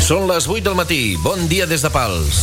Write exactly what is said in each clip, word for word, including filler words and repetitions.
Són les vuit del matí. Bon dia des de Pals.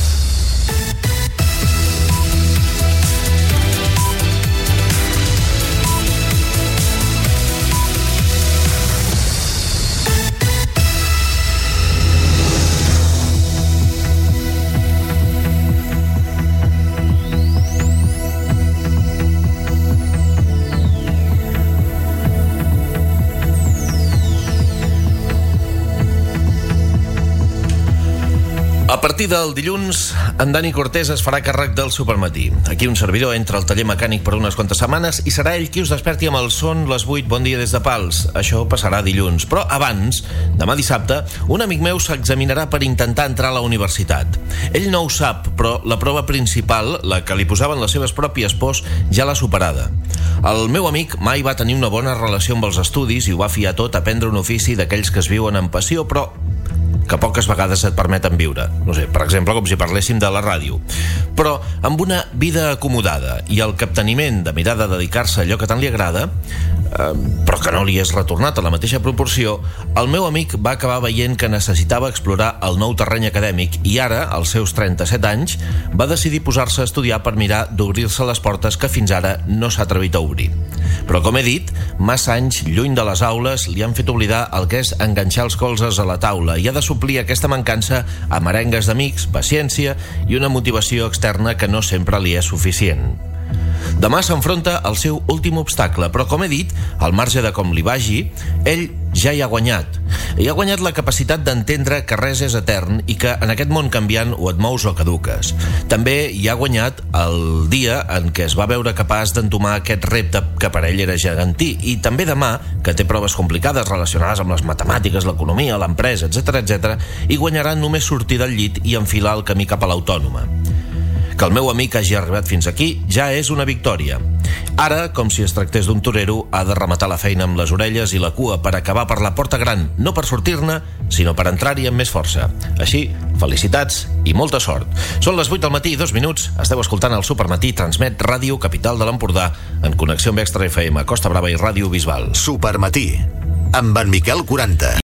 A partir del dilluns, en Dani Cortés es farà càrrec del Supermatí. Aquí un servidor entra al taller mecànic per unes quantes setmanes i serà ell qui us desperti amb el son les vuit. Bon dia des de Pals. Això passarà dilluns. Però abans, demà dissabte, un amic meu s'examinarà per intentar entrar a la universitat. Ell no ho sap, però la prova principal, la que li posaven les seves pròpies pors, ja l'ha superada. El meu amic mai va tenir una bona relació amb els estudis i ho va fiar tot a aprendre un ofici d'aquells que es viuen amb passió, però que poques vegades et permeten viure. No sé, per exemple, com si parléssim de la ràdio. Però amb una vida acomodada i el capteniment de mirar de dedicar-se a allò que tant li agrada, eh, però que no li és retornat a la mateixa proporció, el meu amic va acabar veient que necessitava explorar el nou terreny acadèmic i ara, als seus trenta-set anys, va decidir posar-se a estudiar per mirar d'obrir-se les portes que fins ara no s'ha atrevit a obrir. Però, com he dit, massa anys lluny de les aules li han fet oblidar el que és enganxar els colzes a la taula i ha de suplir aquesta mancança amb arengues d'amics, paciència i una motivació externa que no sempre li és suficient. Demà s'enfronta al seu últim obstacle, però, com he dit, al marge de com li vagi, ell ja hi ha guanyat. Hi ha guanyat la capacitat d'entendre que res és etern i que en aquest món canviant o et mous o caduques. També hi ha guanyat el dia en què es va veure capaç d'entomar aquest repte que per ell era gegantí, i també demà, que té proves complicades relacionades amb les matemàtiques, l'economia, l'empresa, etcètera, etcètera, hi guanyarà només sortir del llit i enfilar el camí cap a l'autònoma. Que el meu amic hagi arribat fins aquí ja és una victòria. Ara, com si es tractés d'un torero, ha de rematar la feina amb les orelles i la cua per acabar per la porta gran, no per sortir-ne, sinó per entrar-hi amb més força. Així, felicitats i molta sort. Són les vuit del matí i dos minuts. Esteu escoltant el Supermatí, transmet Ràdio Capital de l'Empordà, en connexió amb Extra F M, Costa Brava i Ràdio Bisbal. Supermatí, amb en Miquel quaranta.